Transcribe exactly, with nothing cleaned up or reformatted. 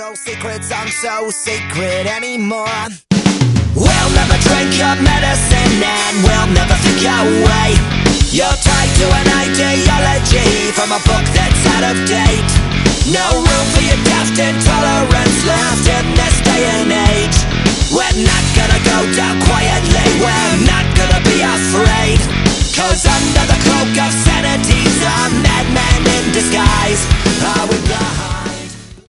Those secrets aren't so secret anymore. We'll never drink your medicine and we'll never think your way. You're tied to an ideology from a book that's out of date. No room for your